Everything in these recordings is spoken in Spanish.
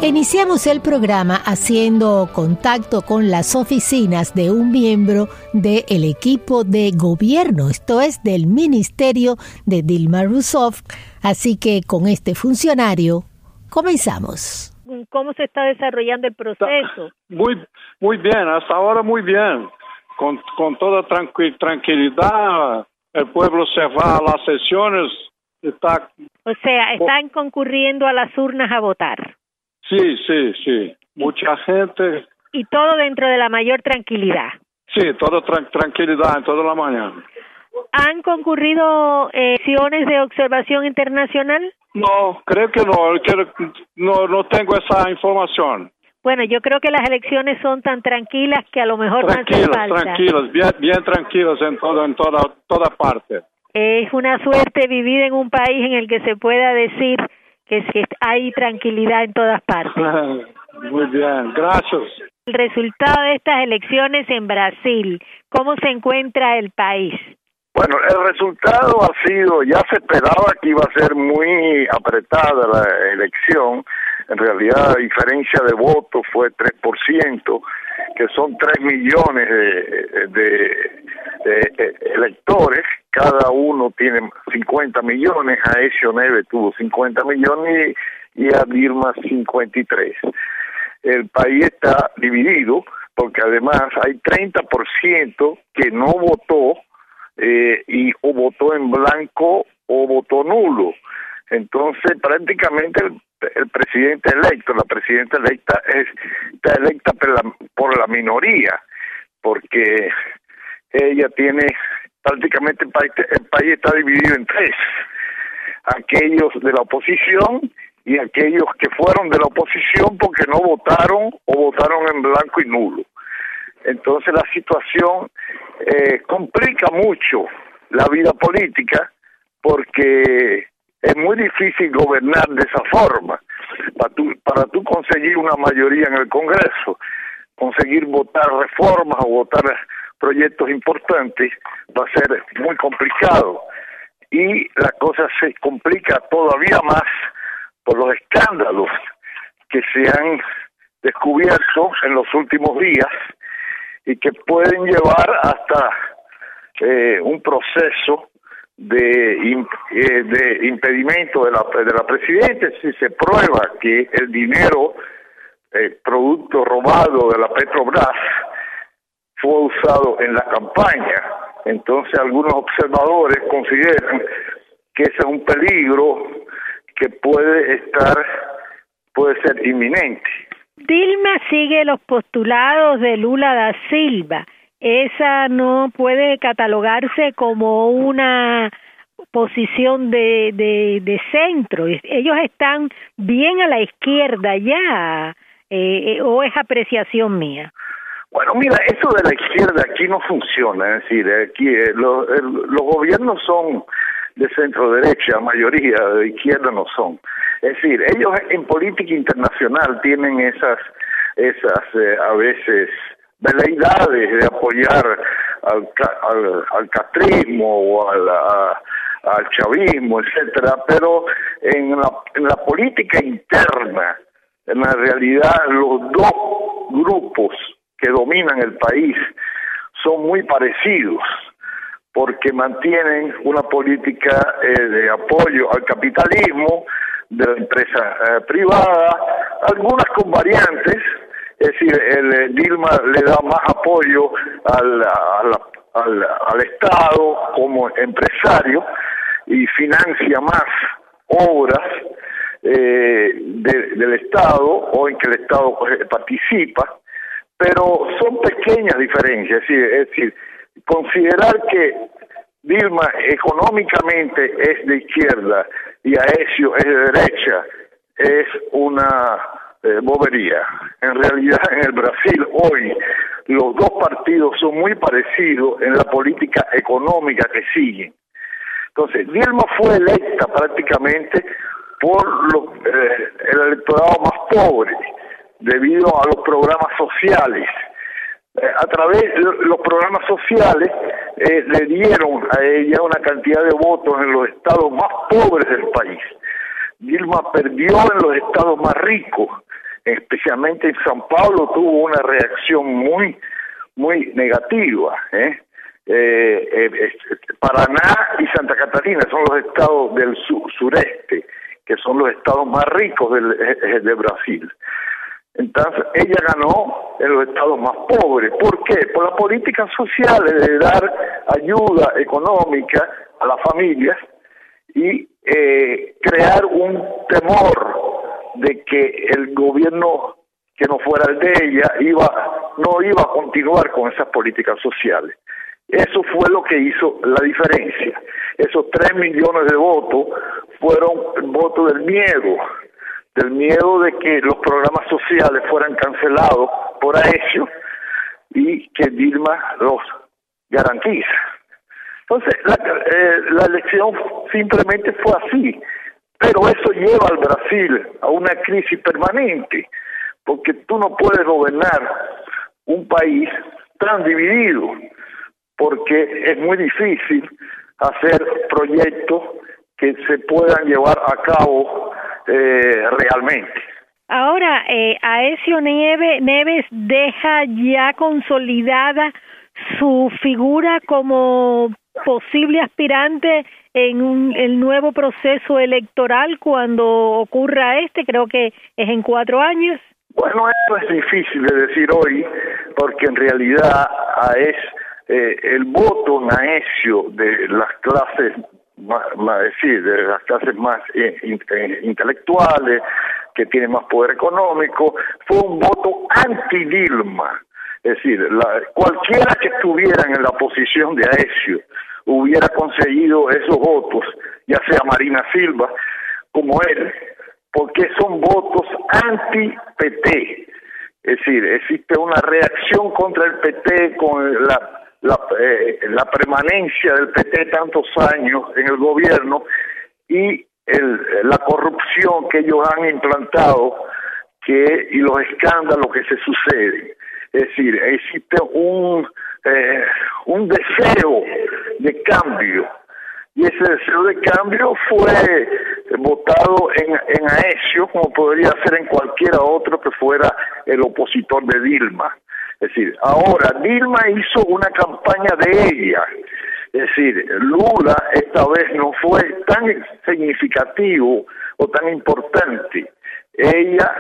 Iniciamos el programa haciendo contacto con las oficinas de un miembro del equipo de gobierno, esto es del ministerio de Dilma Rousseff. Así que con este funcionario comenzamos. ¿Cómo se está desarrollando el proceso? Muy bien, hasta ahora muy bien. Con toda tranquilidad, el pueblo se va a las sesiones. O sea, están concurriendo a las urnas a votar. Sí. Mucha gente. Y todo dentro de la mayor tranquilidad. Sí, toda tranquilidad en toda la mañana. ¿Han concurrido sesiones de observación internacional? No, creo que no. No tengo esa información. Bueno, yo creo que las elecciones son tan tranquilas que a lo mejor no hace falta. Tranquilas, bien tranquilas en toda parte. Es una suerte vivir en un país en el que se pueda decir que hay tranquilidad en todas partes. Muy bien, gracias. El resultado de estas elecciones en Brasil, ¿cómo se encuentra el país? Bueno, el resultado ha sido, ya se esperaba que iba a ser muy apretada la elección. En realidad la diferencia de votos fue 3%, que son 3 millones de electores. Cada uno tiene 50 millones, Aécio Neves tuvo 50 millones y a Dilma 53. El país está dividido porque además hay 30% que no votó o votó en blanco o votó nulo. Entonces prácticamente el presidente electo, la presidenta electa está electa por la minoría, porque ella tiene prácticamente el país está dividido en tres: aquellos de la oposición y aquellos que fueron de la oposición porque no votaron o votaron en blanco y nulo. Entonces la situación complica mucho la vida política, porque es muy difícil gobernar de esa forma. Para tú conseguir una mayoría en el Congreso, conseguir votar reformas o votar proyectos importantes va a ser muy complicado. Y la cosa se complica todavía más por los escándalos que se han descubierto en los últimos días y que pueden llevar hasta un proceso de impedimento de la presidenta si se prueba que el dinero producto robado de la Petrobras fue usado en la campaña. Entonces algunos observadores consideran que ese es un peligro que puede ser inminente. Dilma sigue los postulados de Lula da Silva. Esa no puede catalogarse como una posición de centro. Ellos están bien a la izquierda ya, o es apreciación mía. Bueno, mira, eso de la izquierda aquí no funciona. Es decir, aquí los gobiernos son de centro derecha, la mayoría de izquierda no son. Es decir, ellos en política internacional tienen esas a veces veleidades de apoyar al castrismo o al chavismo, etcétera, pero en la política interna, en la realidad, los dos grupos que dominan el país son muy parecidos, porque mantienen una política de apoyo al capitalismo, de la empresa privada, algunas con variantes. Es decir, Dilma le da más apoyo al Estado como empresario y financia más obras del Estado o en que el Estado participa, pero son pequeñas diferencias. Es decir, considerar que Dilma económicamente es de izquierda y Aécio es de derecha es una bobería. En realidad, en el Brasil hoy los dos partidos son muy parecidos en la política económica que siguen. Entonces, Dilma fue electa prácticamente por el electorado más pobre, debido a los programas sociales. A través de los programas sociales le dieron a ella una cantidad de votos en los estados más pobres del país. Dilma perdió en los estados más ricos especialmente en São Paulo, tuvo una reacción muy negativa. Paraná y Santa Catarina son los estados del sureste, que son los estados más ricos de Brasil. Entonces, ella ganó en los estados más pobres. ¿Por qué? Por las políticas sociales de dar ayuda económica a las familias y crear un temor de que el gobierno que no fuera el de ella no iba a continuar con esas políticas sociales. Eso fue lo que hizo la diferencia. Esos 3 millones de votos fueron votos del miedo de que los programas sociales fueran cancelados por Aécio y que Dilma los garantiza. Entonces, la elección simplemente fue así, pero eso lleva al Brasil a una crisis permanente, porque tú no puedes gobernar un país tan dividido, porque es muy difícil hacer proyectos que se puedan llevar a cabo realmente. Ahora, Aécio Neves deja ya consolidada su figura como posible aspirante en el nuevo proceso electoral cuando ocurra creo que es en 4 años. Bueno, esto es difícil de decir hoy, porque en realidad el voto en Aécio de las clases de las clases más intelectuales, que tienen más poder económico, fue un voto anti-Dilma. Es decir, cualquiera que estuviera en la posición de Aécio hubiera conseguido esos votos, ya sea Marina Silva como él, porque son votos anti-PT. Es decir, existe una reacción contra el PT con la permanencia del PT tantos años en el gobierno y la corrupción que ellos han implantado y los escándalos que se suceden. Es decir, existe un deseo de cambio, y ese deseo de cambio fue votado en Aécio, como podría ser en cualquiera otro que fuera el opositor de Dilma. Es decir, ahora Dilma hizo una campaña de ella. Es decir, Lula esta vez no fue tan significativo o tan importante. Ella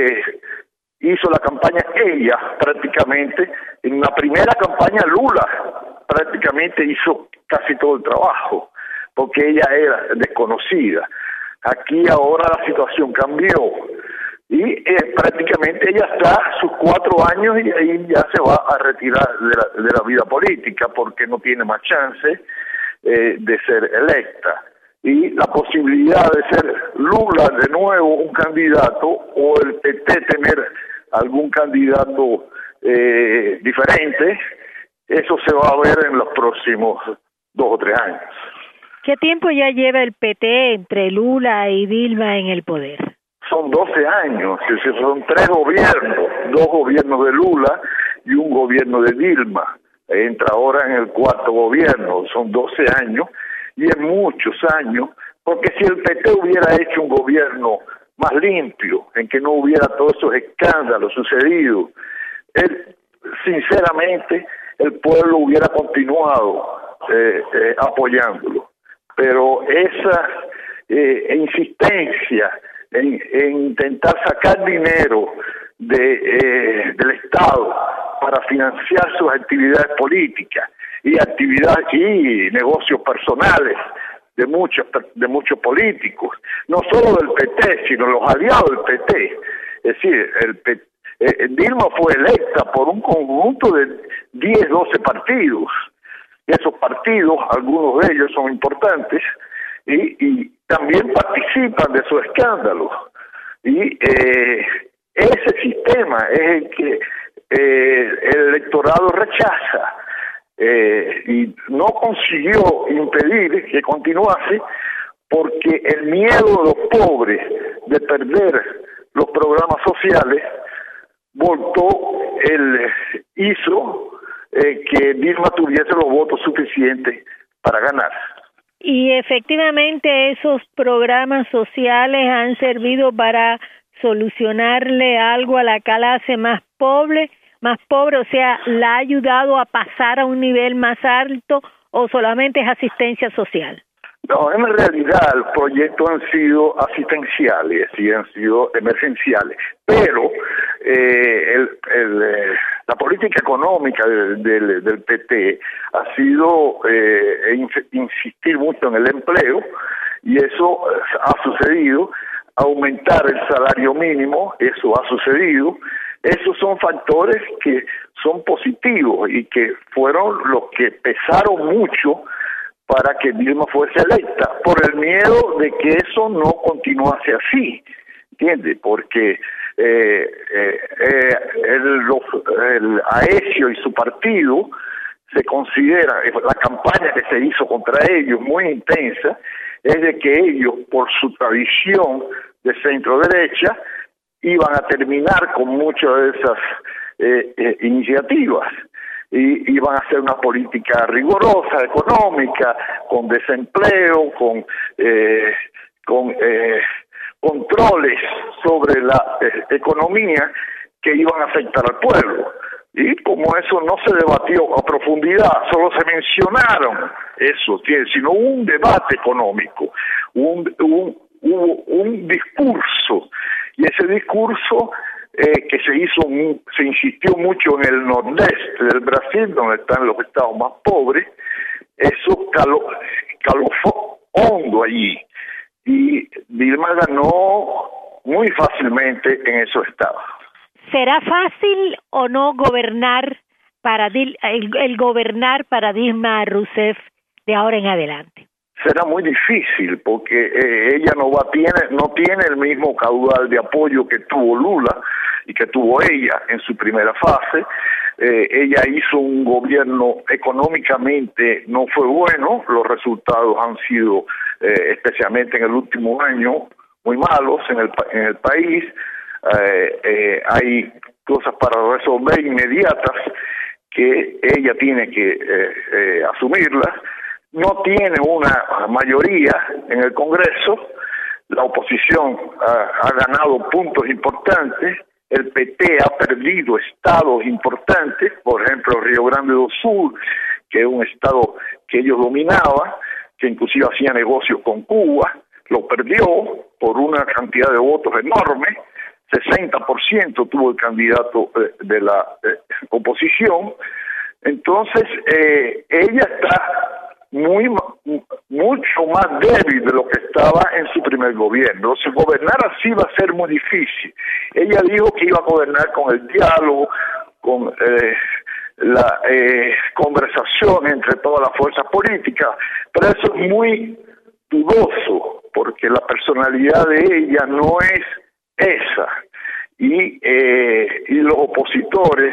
hizo la campaña prácticamente. En la primera campaña Lula prácticamente hizo casi todo el trabajo, porque ella era desconocida. Aquí ahora la situación cambió y prácticamente ella está a sus 4 años y ahí ya se va a retirar de la vida política, porque no tiene más chance de ser electa. Y la posibilidad de ser Lula de nuevo un candidato, o el PT tener algún candidato diferente, eso se va a ver en los próximos 2 o 3 años. ¿Qué tiempo ya lleva el PT entre Lula y Dilma en el poder? Son 12 años, es decir, son 3 gobiernos, 2 gobiernos de Lula y un gobierno de Dilma. Entra ahora en el 4º gobierno, son 12 años, y es muchos años, porque si el PT hubiera hecho un gobierno más limpio, en que no hubiera todos esos escándalos sucedidos, sinceramente el pueblo hubiera continuado apoyándolo. Pero esa insistencia en intentar sacar dinero del Estado para financiar sus actividades políticas y negocios personales de muchos políticos, no solo del PT, sino los aliados del PT. Es decir, Dilma fue electa por un conjunto de 10, 12 partidos. Esos partidos, algunos de ellos son importantes, y también participan de esos escándalos. Y ese sistema es el que el electorado rechaza, y no consiguió impedir que continuase, porque el miedo de los pobres de perder los programas sociales hizo que Dilma tuviese los votos suficientes para ganar. Y efectivamente esos programas sociales han servido para solucionarle algo a la clase más pobre, o sea, ¿la ha ayudado a pasar a un nivel más alto o solamente es asistencia social? No, en realidad los proyectos han sido asistenciales y han sido emergenciales, pero la política económica del PT ha sido insistir mucho en el empleo, y eso ha sucedido. Aumentar el salario mínimo, eso ha sucedido. Esos son factores que son positivos y que fueron los que pesaron mucho para que Dilma fuese electa, por el miedo de que eso no continuase así, ¿entiendes? Porque el Aécio y su partido se considera, la campaña que se hizo contra ellos, muy intensa, es de que ellos, por su tradición de centro derecha, iban a terminar con muchas de esas iniciativas, y iban a hacer una política rigurosa, económica, con desempleo, con controles sobre la economía que iban a afectar al pueblo. Y como eso no se debatió a profundidad, solo se mencionaron eso, sino un debate económico, hubo un discurso, y ese discurso que se insistió mucho en el nordeste del Brasil, donde están los estados más pobres, eso caló hondo allí, y Dilma ganó muy fácilmente en esos estados. ¿Será fácil o no gobernar el gobernar para Dilma Rousseff de ahora en adelante? Será muy difícil porque ella no tiene el mismo caudal de apoyo que tuvo Lula y que tuvo ella en su primera fase. Ella hizo un gobierno económicamente no fue bueno, los resultados han sido especialmente en el último año muy malos en el país. Hay cosas para resolver inmediatas que ella tiene que asumirlas. No tiene una mayoría en el Congreso, la oposición ha ganado puntos importantes, el PT ha perdido estados importantes, por ejemplo Río Grande do Sul, que es un estado que ellos dominaban, que inclusive hacía negocios con Cuba, lo perdió por una cantidad de votos enorme. 60% tuvo el candidato de la oposición. Entonces ella está mucho más débil de lo que estaba en su primer gobierno. Si gobernar así va a ser muy difícil. Ella dijo que iba a gobernar con el diálogo, con la conversación entre todas las fuerzas políticas, pero eso es muy dudoso porque la personalidad de ella no es esa, y los opositores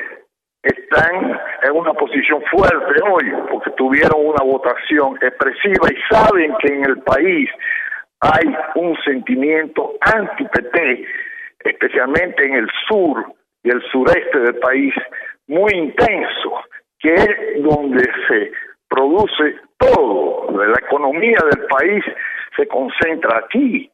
están en una posición fuerte hoy porque tuvieron una votación expresiva y saben que en el país hay un sentimiento anti-PT, especialmente en el sur y el sureste del país, muy intenso, que es donde se produce todo. La economía del país se concentra aquí.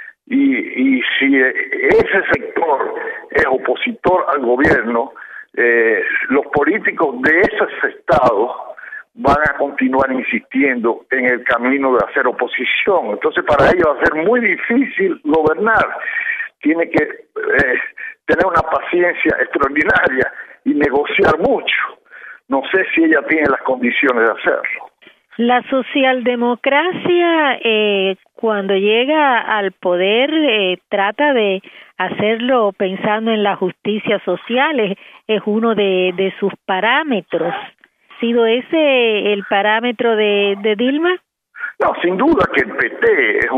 Y si ese sector es opositor al gobierno, los políticos de esos estados van a continuar insistiendo en el camino de hacer oposición. Entonces para ellos va a ser muy difícil gobernar. Tiene que tener una paciencia extraordinaria y negociar mucho. No sé si ella tiene las condiciones de hacerlo. La socialdemocracia, cuando llega al poder, trata de hacerlo pensando en la justicia social, es uno de sus parámetros. ¿Ha sido ese el parámetro de Dilma? No, sin duda que el PT es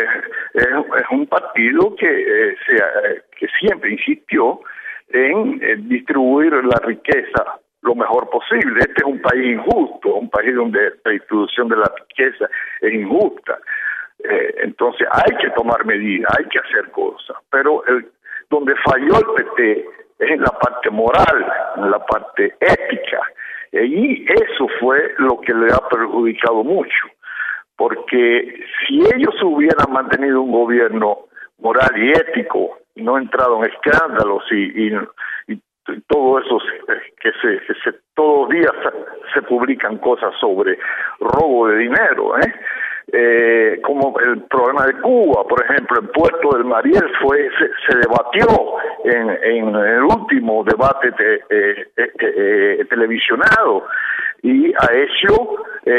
un partido que siempre insistió en distribuir la riqueza lo mejor posible. Este es un país injusto, un país donde la distribución de la riqueza es injusta. Entonces hay que tomar medidas, hay que hacer cosas. Pero donde falló el PT es en la parte moral, en la parte ética. Y eso fue lo que le ha perjudicado mucho. Porque si ellos hubieran mantenido un gobierno moral y ético, y no ha entrado en escándalos y todo eso que todos los días se publican cosas sobre robo de dinero, como el problema de Cuba, por ejemplo, el puerto del Mariel se debatió en el último debate televisionado, y Aécio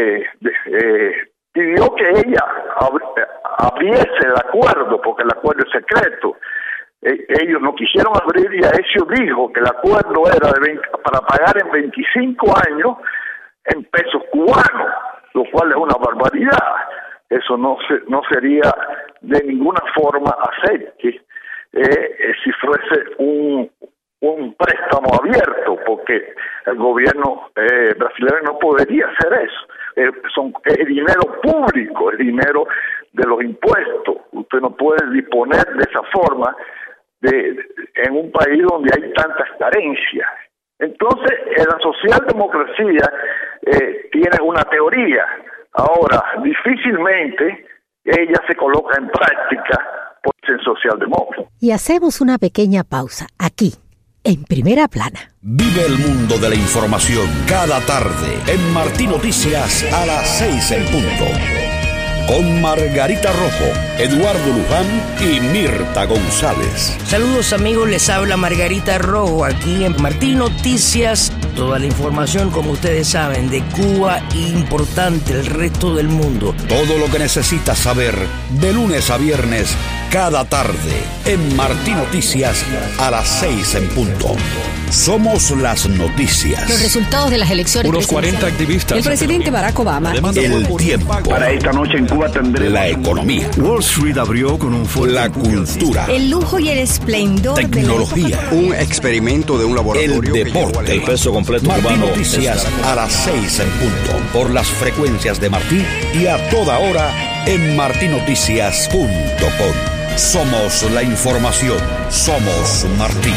pidió que ella abriese el acuerdo, porque el acuerdo es secreto. Ellos no quisieron abrir, y Aécio dijo que el acuerdo era para pagar en 25 años en pesos cubanos, lo cual es una barbaridad. Eso no sería de ninguna forma aceptable si fuese un préstamo abierto, porque el gobierno brasileño no podría hacer eso. Es dinero público, es dinero de los impuestos. Usted no puede disponer de esa forma en un país donde hay tantas carencias. Entonces, la socialdemocracia tiene una teoría. Ahora, difícilmente ella se coloca en práctica por ser socialdemócrata. Y hacemos una pequeña pausa aquí, en Primera Plana. Vive el mundo de la información cada tarde en Martí Noticias a las 6 en punto. Con Margarita Rojo, Eduardo Luján y Mirta González. Saludos amigos, les habla Margarita Rojo aquí en Martí Noticias. Toda la información, como ustedes saben, de Cuba importante el resto del mundo. Todo lo que necesitas saber de lunes a viernes cada tarde en Martí Noticias a las 6 en punto. Somos las noticias. Los resultados de las elecciones. Unos 40 activistas. El presidente Barack Obama. El tiempo. Para esta noche en Cuba tendremos la economía. Wall Street abrió con un fuerte la cultura. El lujo y el esplendor. Tecnología. Un experimento de un laboratorio. El deporte. El peso completo Martí cubano. Noticias a las 6 en punto. Por las frecuencias de Martí y a toda hora en martinoticias.com. Somos la información. Somos Martí.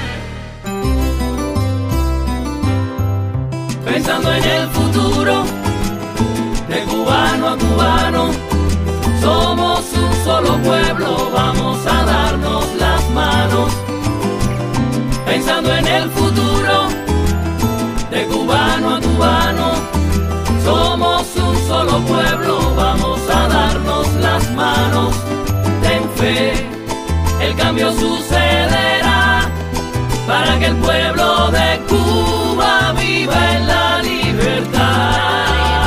Pensando en el futuro, de cubano a cubano, somos un solo pueblo, vamos a darnos las manos. Pensando en el futuro, de cubano a cubano, somos un solo pueblo, vamos a darnos las manos. Ten fe, el cambio sucederá, para que el pueblo de Cuba viva en la libertad.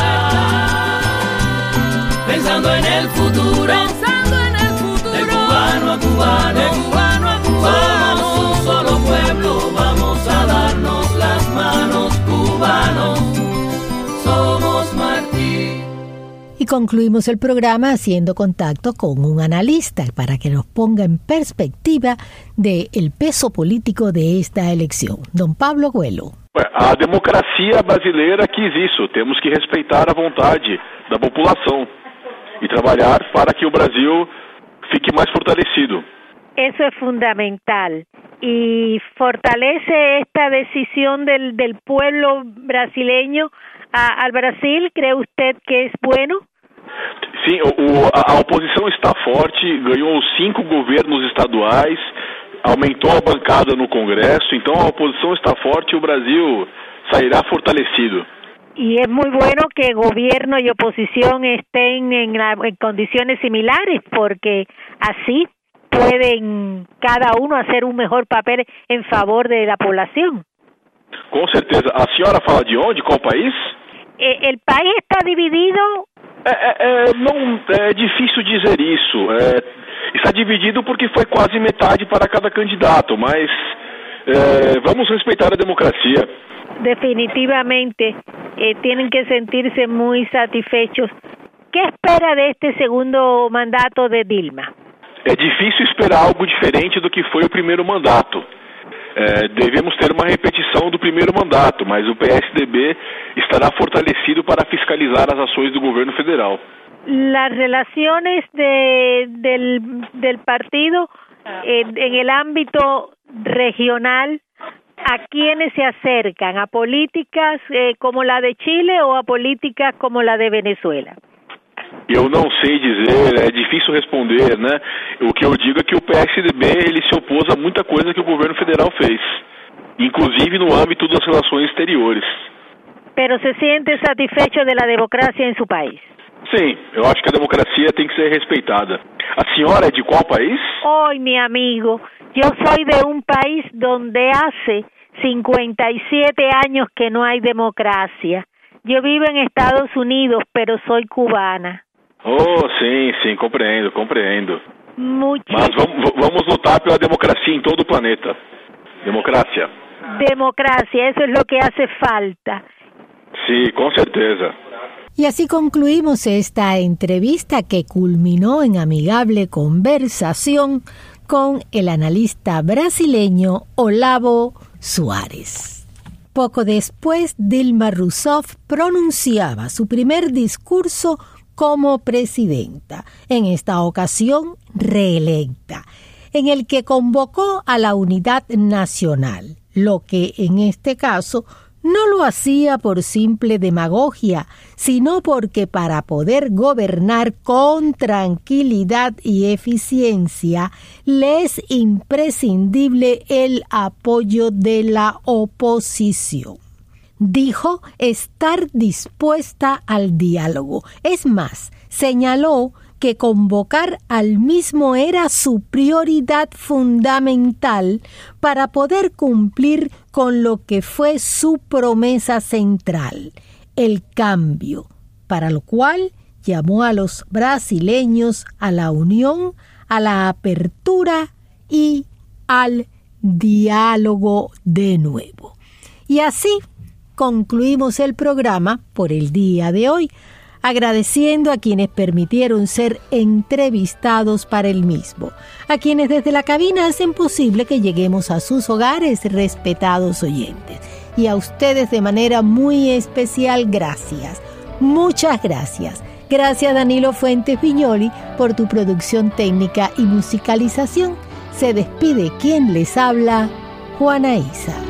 Pensando en el futuro, de cubano a cubano, somos un solo pueblo, vamos a darnos las manos, cubanos, somos Martí. Y concluimos el programa haciendo contacto con un analista para que nos ponga en perspectiva del peso político de esta elección. Don Pablo Agüelo. A democracia brasileira quis isso. Temos que respeitar a vontade da população e trabalhar para que o Brasil fique mais fortalecido. Eso es fundamental y fortalece esta decisión del pueblo brasileño al Brasil. ¿Cree usted que es bueno? Sim, a oposição está forte, ganhou 5 governos estaduais, aumentou a bancada no Congresso, então a oposição está forte e o Brasil sairá fortalecido. Y es muy bueno que gobierno y oposición estén en condiciones similares, porque así pueden cada uno hacer un mejor papel en favor de la población. Com certeza. A senhora fala de onde? Qual país? El país está dividido. Não é difícil dizer isso. Está dividido porque foi quase metade para cada candidato, mas vamos respeitar a democracia. Definitivamente tienen que sentirse muy satisfechos. ¿Qué espera de este segundo mandato de Dilma? É difícil esperar algo diferente do que foi o primeiro mandato. Devemos ter uma repetição do primeiro mandato, mas o PSDB estará fortalecido para fiscalizar as ações do governo federal. Las relaciones del partido en el ámbito regional, ¿a quiénes se acercan? ¿A políticas como la de Chile o a políticas como la de Venezuela? Eu não sei dizer, é difícil responder, né? O que eu digo é que o PSDB ele se opôs a muita coisa que o governo federal fez, inclusive no âmbito das relações exteriores. Pero se siente satisfecho de la democracia en su país. Sim, eu acho que a democracia tem que ser respeitada. A senhora é de qual país? Hoy, mi amigo, yo soy de un país donde hace 57 años que no hay democracia. Yo vivo en Estados Unidos, pero soy cubana. Oh, sim, compreendo. Muchísimo. Mas vamos lutar pela democracia em todo o planeta. Democracia. Democracia, eso es lo que hace falta. Sí, con certeza. Y así concluimos esta entrevista que culminó en amigable conversación con el analista brasileño Olavo Suárez. Poco después, Dilma Rousseff pronunciaba su primer discurso como presidenta, en esta ocasión reelecta, en el que convocó a la unidad nacional, lo que en este caso no lo hacía por simple demagogia, sino porque para poder gobernar con tranquilidad y eficiencia le es imprescindible el apoyo de la oposición. Dijo estar dispuesta al diálogo. Es más, señaló que convocar al mismo era su prioridad fundamental para poder cumplir con lo que fue su promesa central, el cambio, para lo cual llamó a los brasileños a la unión, a la apertura y al diálogo de nuevo. Y así concluimos el programa por el día de hoy, agradeciendo a quienes permitieron ser entrevistados para el mismo, a quienes desde la cabina hacen posible que lleguemos a sus hogares, respetados oyentes. Y a ustedes de manera muy especial, gracias. Muchas gracias. Gracias Danilo Fuentes Viñoli por tu producción técnica y musicalización. Se despide quien les habla, Juana Isa.